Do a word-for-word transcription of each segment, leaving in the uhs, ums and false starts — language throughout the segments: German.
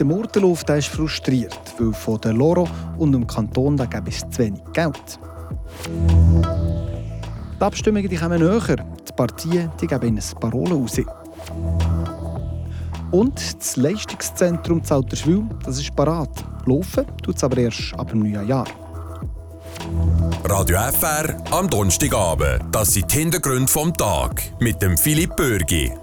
Der Murtenlauf der ist frustriert, weil von der Loro und dem Kanton da gäbe es zu wenig Geld. Die Abstimmungen die kommen näher. Die Partien die geben ihnen Parolen raus. Und das Leistungszentrum Zauterschwil, das ist parat. Laufen tut es aber erst ab dem neuen Jahr. Radio F R am Donnerstagabend. Das sind die Hintergründe vom Tag mit dem Philipp Bürgi.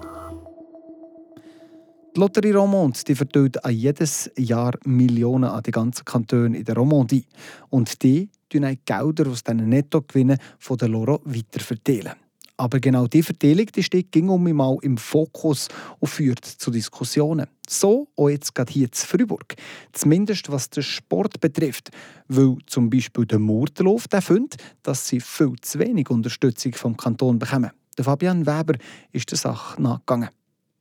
Die Lotterie Romande die verteilt an jedes Jahr Millionen an die ganzen Kantone in der Romandie. Und die verteilen die Gelder aus diesen Nettogewinnen von der Loro weiterverteilen. Aber genau diese Verteilung die steht um mal im Fokus und führt zu Diskussionen. So auch jetzt gerade hier in Freiburg. Zumindest was den Sport betrifft. Weil zum Beispiel der Murtenlauf findet, dass sie viel zu wenig Unterstützung vom Kanton bekommen. Der Fabian Weber ist der Sache nachgegangen.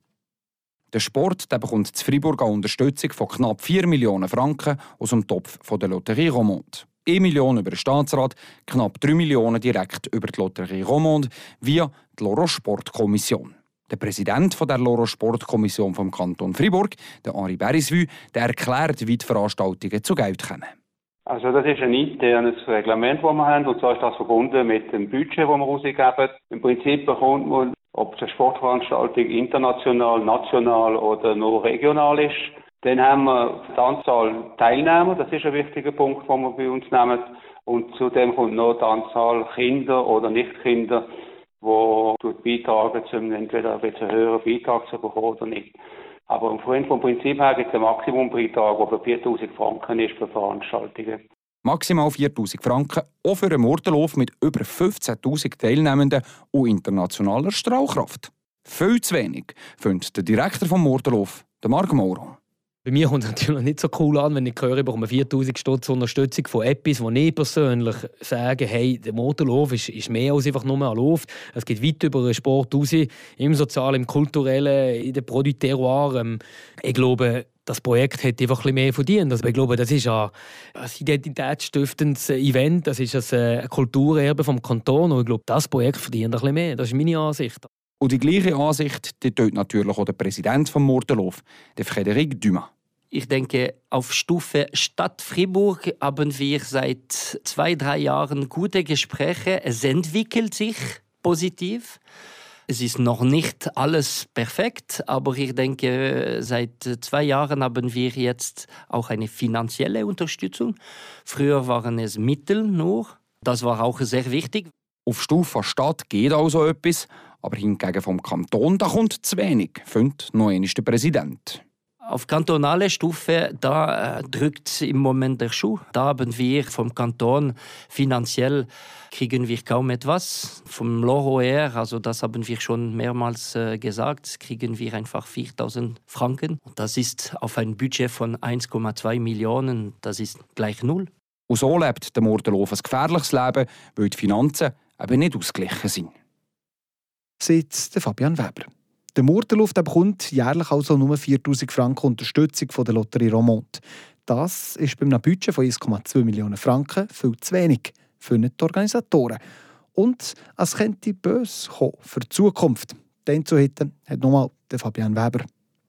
Der Sport der bekommt in Freiburg eine Unterstützung von knapp vier Millionen Franken aus dem Topf von der Lotterie Romande. eine Million über den Staatsrat, knapp drei Millionen direkt über die Lotterie Romande via die Loro Sportkommission. Der Präsident der Loro Sportkommission vom Kanton Freiburg, der Henri Berisvue, der erklärt, wie die Veranstaltungen zu Geld kommen. Also das ist ein internes Reglement, das wir haben, und zwar ist das verbunden mit dem Budget, das wir rausgeben. Im Prinzip bekommt man, ob die Sportveranstaltung international, national oder nur regional ist. Dann haben wir die Anzahl Teilnehmer, das ist ein wichtiger Punkt, den wir bei uns nehmen. Und zudem kommt noch die Anzahl Kinder oder Nicht-Kinder, die beitragen, um entweder ein bisschen höheren Beitrag zu bekommen oder nicht. Aber vom Prinzip her gibt es einen Maximumbeitrag, der bei viertausend Franken ist für Veranstaltungen. Maximal viertausend Franken, auch für einen Murtenlauf mit über fünfzehntausend Teilnehmenden und internationaler Strahlkraft. Viel zu wenig, findet der Direktor des Murtenlauf, Marc Mauro. Bei mir kommt es natürlich nicht so cool an, wenn ich höre, ich bekomme viertausend Stutz Unterstützung von etwas, wo ich persönlich sage, hey, der Motorlauf ist, ist mehr als einfach nur ein Lauf. Es geht weit über den Sport raus, im Sozialen, im Kulturellen, in den Produits Terroir. Ich glaube, das Projekt hat einfach ein bisschen mehr verdient. Also ich glaube, das ist ein, ein identitätsstiftendes Event, das ist ein Kulturerbe vom Kanton. Und ich glaube, das Projekt verdient ein bisschen mehr. Das ist meine Ansicht. Und die gleiche Ansicht die teilt natürlich auch der Präsident des Murtenlauf, der Frédéric Dumas. Ich denke, auf Stufe Stadt Fribourg haben wir seit zwei, drei Jahren gute Gespräche. Es entwickelt sich positiv. Es ist noch nicht alles perfekt, aber ich denke, seit zwei Jahren haben wir jetzt auch eine finanzielle Unterstützung. Früher waren es Mittel nur. Das war auch sehr wichtig. Auf Stufe Stadt geht also etwas, aber hingegen vom Kanton da kommt zu wenig, findet noch einmal der Präsident. Auf kantonaler Stufe da äh, drückt im Moment der Schuh. Da haben wir vom Kanton finanziell kriegen wir kaum etwas. Vom Loro her, also das haben wir schon mehrmals äh, gesagt, kriegen wir einfach viertausend Franken. Und das ist auf ein Budget von eins Komma zwei Millionen, das ist gleich null. Und so lebt der Murtenlauf ein gefährliches Leben, weil die Finanzen eben nicht ausgeglichen sind. Sagt Fabian Weber. Der Murtenlauf bekommt jährlich also nur viertausend Franken Unterstützung von der Lotterie Romande. Das ist bei einem Budget von eins Komma zwei Millionen Franken viel zu wenig für die Organisatoren. Und es könnte böse kommen für die Zukunft. Den zu hätten hat nochmal Fabian Weber.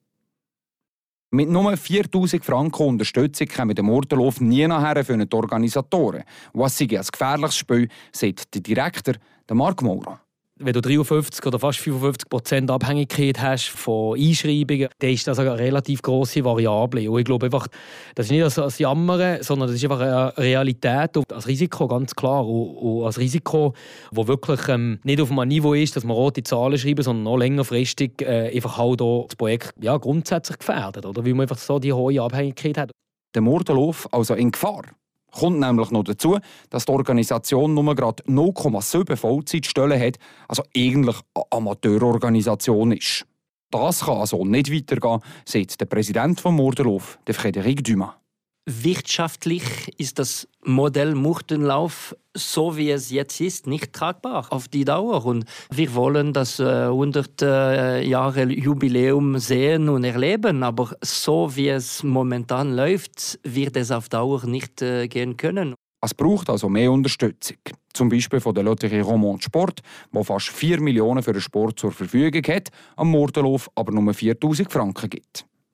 Mit nur viertausend Franken Unterstützung kommen der Murtenlauf nie nachher für die Organisatoren. Was sei ein gefährliches Spiel, sagt der Direktor, Marc Mauro. Wenn du dreiundfünfzig oder fast fünfundfünfzig Prozent Abhängigkeit hast von Einschreibungen, dann ist das eine relativ grosse Variable. Und ich glaube einfach, das ist nicht ein Jammern, sondern das ist einfach eine Realität und ein Risiko, ganz klar. Und, und ein Risiko, das wirklich ähm, nicht auf einem Niveau ist, dass man rote Zahlen schreiben, sondern noch längerfristig äh, einfach halt auch das Projekt ja, grundsätzlich gefährdet. Oder? Weil man einfach so die hohe Abhängigkeit hat. Der Murtenlauf also in Gefahr. Kommt nämlich noch dazu, dass die Organisation nur gerade null Komma sieben Vollzeitstellen hat, also eigentlich eine Amateurorganisation ist. Das kann also nicht weitergehen, sagt der Präsident des Murtenlauf, Frédéric Dumas. Wirtschaftlich ist das Modell Murtenlauf, so wie es jetzt ist, nicht tragbar auf die Dauer. Und wir wollen das äh, hundert äh, Jahre Jubiläum sehen und erleben. Aber so wie es momentan läuft, wird es auf Dauer nicht äh, gehen können. Es braucht also mehr Unterstützung. Zum Beispiel von der Lotterie Romande Sport, die fast vier Millionen für den Sport zur Verfügung hat, am Murtenlauf aber nur viertausend Franken gibt.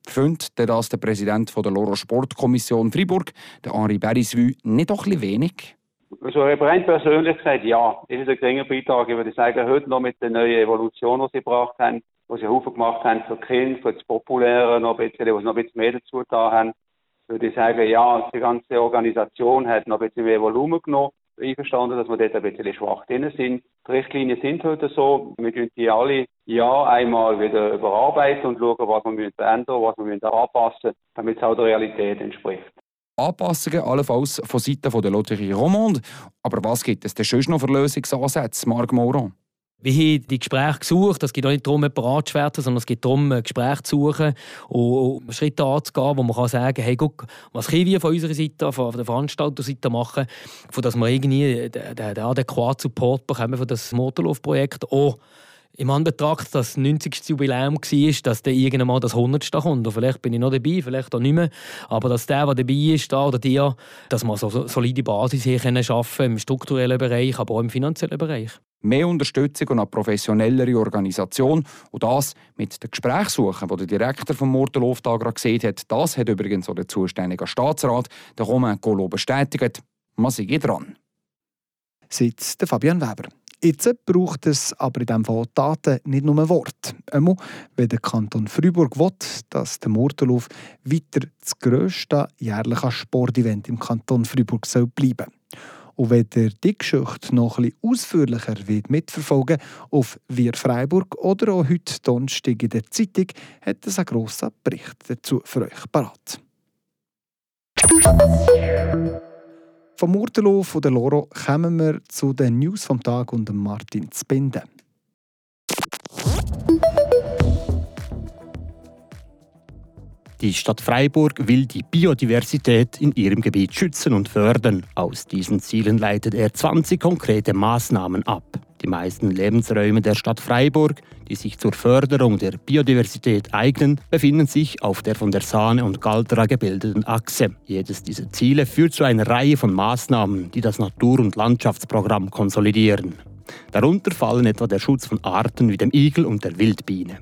Findet das der Präsident der Loro Sportkommission Freiburg, der Henri Beriswü, nicht doch ein bisschen wenig? Also rein persönlich gesagt, ja, ist es ein geringer Beitrag. Ich würde sagen, heute noch mit der neuen Evolution, die sie gebracht haben, die sie Haufen gemacht haben für die Kinder, für das Populäre, noch ein bisschen, wo sie noch ein bisschen mehr dazu getan haben, würde ich sagen, ja, die ganze Organisation hat noch ein bisschen mehr Volumen genommen. Einverstanden, dass wir dort ein bisschen schwach drin sind. Die Richtlinien sind heute so. Wir können die alle Jahr einmal wieder überarbeiten und schauen, was wir verändern müssen, was wir anpassen müssen, damit es auch der Realität entspricht. Anpassungen allenfalls von Seiten der Loterie Romande. Aber was gibt es denn sonst noch für Lösungsansätze, Marc Moron? Wir haben die Gespräche gesucht. Es geht auch nicht darum, jemanden anzuschwärzen, sondern es geht darum, ein Gespräch zu suchen und Schritte anzugehen, wo man kann sagen kann, hey, guck, was können wir von unserer Seite, von der Veranstalterseite machen, von dass wir irgendwie den, den adäquaten Support bekommen für das Motorlaufprojekt. Auch im Anbetracht, dass das neunzigste Jubiläum war, dass dann irgendwann mal das hundertste kommt. Und vielleicht bin ich noch dabei, vielleicht auch nicht mehr. Aber dass der, der dabei ist, da oder die, dass wir so eine solide Basis hier schaffen können, im strukturellen Bereich, aber auch im finanziellen Bereich. Mehr Unterstützung und eine professionellere Organisation. Und das mit den Gesprächssuchen, die der Direktor vom Motorlauftag gerade gesehen hat, das hat übrigens auch der zuständige Staatsrat, der Romain Collot, bestätigt. Man sei dran. Sitzt der Fabian Weber. Jetzt braucht es aber in diesem Fall Taten, nicht nur Worte. Einmal, wenn der Kanton Freiburg will, dass der Motorlauf weiter das grösste jährliche Sportevent im Kanton Freiburg soll bleiben. Und wenn ihr die Geschichte noch etwas ausführlicher mitverfolgen wollt, auf Wir Freiburg oder auch heute Donnerstag in der Zeitung, hat es einen grossen Bericht dazu für euch parat. Vom Motorlauf der Loro kommen wir zu den News vom Tag und Martin Zbinden. Die Stadt Freiburg will die Biodiversität in ihrem Gebiet schützen und fördern. Aus diesen Zielen leitet er zwanzig konkrete Maßnahmen ab. Die meisten Lebensräume der Stadt Freiburg, die sich zur Förderung der Biodiversität eignen, befinden sich auf der von der Saane und Galtra gebildeten Achse. Jedes dieser Ziele führt zu einer Reihe von Maßnahmen, die das Natur- und Landschaftsprogramm konsolidieren. Darunter fallen etwa der Schutz von Arten wie dem Igel und der Wildbiene.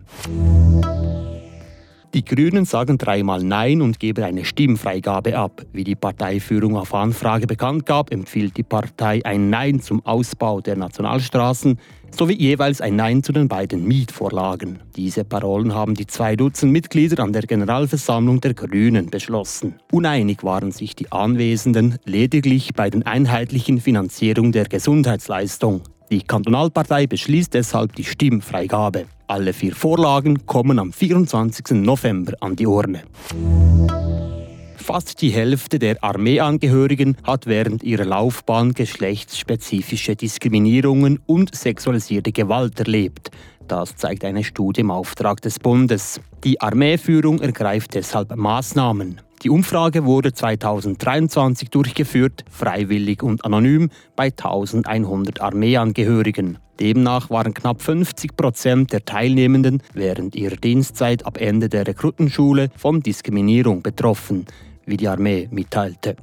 Die Grünen sagen dreimal Nein und geben eine Stimmfreigabe ab. Wie die Parteiführung auf Anfrage bekannt gab, empfiehlt die Partei ein Nein zum Ausbau der Nationalstraßen sowie jeweils ein Nein zu den beiden Mietvorlagen. Diese Parolen haben die zwei Dutzend Mitglieder an der Generalversammlung der Grünen beschlossen. Uneinig waren sich die Anwesenden lediglich bei der einheitlichen Finanzierung der Gesundheitsleistung. Die Kantonalpartei beschließt deshalb die Stimmfreigabe. Alle vier Vorlagen kommen am vierundzwanzigsten November an die Urne. Fast die Hälfte der Armeeangehörigen hat während ihrer Laufbahn geschlechtsspezifische Diskriminierungen und sexualisierte Gewalt erlebt. Das zeigt eine Studie im Auftrag des Bundes. Die Armeeführung ergreift deshalb Maßnahmen. Die Umfrage wurde zweitausenddreiundzwanzig durchgeführt, freiwillig und anonym, bei eintausendeinhundert Armeeangehörigen. Demnach waren knapp fünfzig Prozent der Teilnehmenden während ihrer Dienstzeit ab Ende der Rekrutenschule von Diskriminierung betroffen, wie die Armee mitteilte.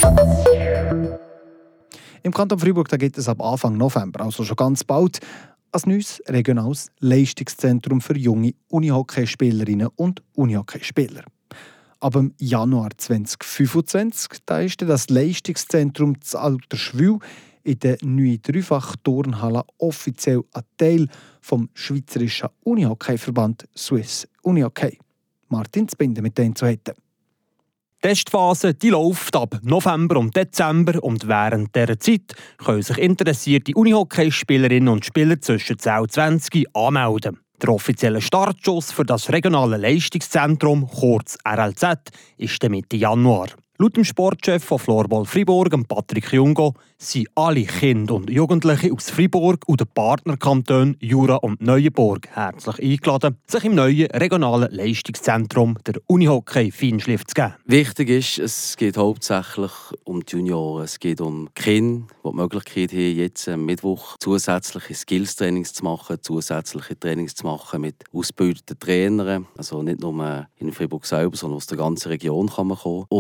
Im Kanton Freiburg da gibt es ab Anfang November, also schon ganz bald, ein neues regionales Leistungszentrum für junge Unihockeyspielerinnen und Unihockeyspieler. Ab dem Januar zweitausendfünfundzwanzig da ist das Leistungszentrum zu Alterswil in der neuen Dreifach-Turnhalle offiziell ein Teil vom Schweizerischen Unihockeyverband Swiss Unihockey. Martin Zbinden mit denen zu hätten. Die Testphase die läuft ab November und Dezember und während dieser Zeit können sich interessierte Unihockeyspielerinnen und Spieler zwischen zehn und zwanzig anmelden. Der offizielle Startschuss für das regionale Leistungszentrum, kurz R L Z, ist der Mitte Januar. Laut dem Sportchef von Floorball Fribourg, Patrick Jungo, sind alle Kinder und Jugendliche aus Fribourg und den Partnerkantonen Jura und Neuenburg herzlich eingeladen, sich im neuen regionalen Leistungszentrum der Unihockey Feinschliff zu geben. Wichtig ist, es geht hauptsächlich um die Junioren. Es geht um Kinder, die die Möglichkeit haben, jetzt am Mittwoch zusätzliche Skills-Trainings zu machen, zusätzliche Trainings zu machen mit ausgebildeten Trainern. Also nicht nur in Fribourg selber, sondern aus der ganzen Region kann man kommen. Und das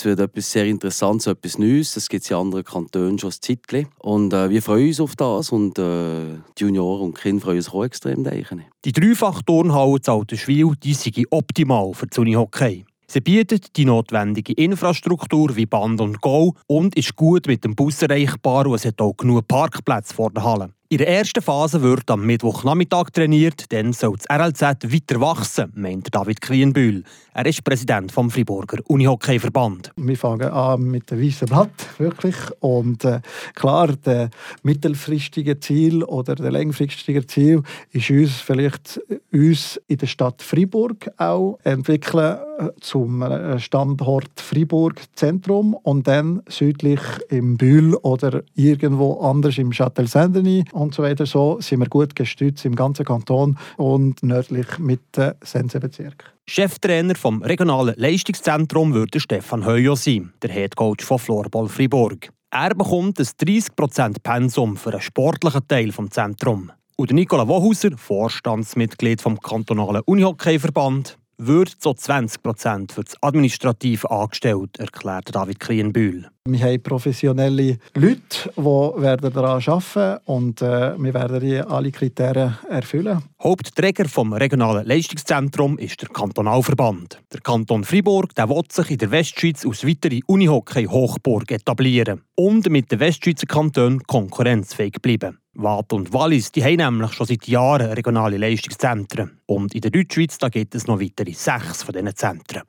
wird etwas sehr Interessantes, etwas Neues. Das gibt es in anderen Kantonen schon ein Zeitchen. Und äh, wir freuen uns auf das und äh, die Junioren und die Kinder freuen sich auch extrem. Denke ich. Die Dreifach-Turnhalle zu Altenschwil, die sei optimal für das Unihockey. Sie bietet die notwendige Infrastruktur wie Band und Goal und ist gut mit dem Bus erreichbar und es hat auch genug Parkplätze vor der Halle. In der ersten Phase wird am Mittwochnachmittag trainiert, dann soll das R L Z weiter wachsen, meint David Klienbühl. Er ist Präsident vom Friburger Unihockey-Verband. Wir fangen an mit dem weißen Blatt, wirklich. Und äh, klar, das mittelfristige Ziel oder das langfristige Ziel ist uns vielleicht uns in der Stadt Fribourg auch entwickeln zum Standort Fribourg Zentrum und dann südlich im Bühl oder irgendwo anders im Châtel-Saint-Denis und so weiter. So sind wir gut gestützt im ganzen Kanton und nördlich mit dem Sensenbezirk. Cheftrainer vom regionalen Leistungszentrum würde Stefan Heujo sein, der Headcoach von Floorball Fribourg. Er bekommt ein dreissig Prozent Pensum für einen sportlichen Teil des Zentrums. Und Nicola Wohauser, Vorstandsmitglied vom kantonalen Unihockey-Verband, wird so zwanzig Prozent für das Administrativ angestellt, erklärt David Klienbühl. Wir haben professionelle Leute, die werden daran arbeiten und äh, wir werden die alle Kriterien erfüllen. Hauptträger vom regionalen Leistungszentrum ist der Kantonalverband. Der Kanton Fribourg der will sich in der Westschweiz als weitere Unihockey-Hochburg etablieren und mit den Westschweizer Kantonen konkurrenzfähig bleiben. Waadt und Wallis die haben nämlich schon seit Jahren regionale Leistungszentren. Und in der Deutschschweiz da gibt es noch weitere sechs von diesen Zentren.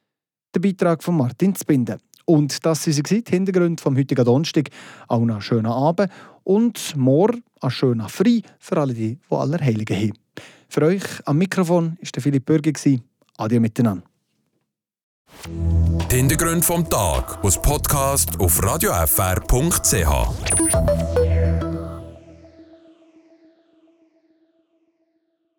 Der Beitrag von Martin Zbinden. Und das waren die Hintergründe vom heutigen Donnerstag. Auch noch einen schönen Abend und morgen einen schönen Frei für alle, die, die Allerheiligen haben. Für euch am Mikrofon war Philipp Bürgi. Adieu miteinander. Die Hintergründe vom Tag aus Podcast auf radio f r punkt c h.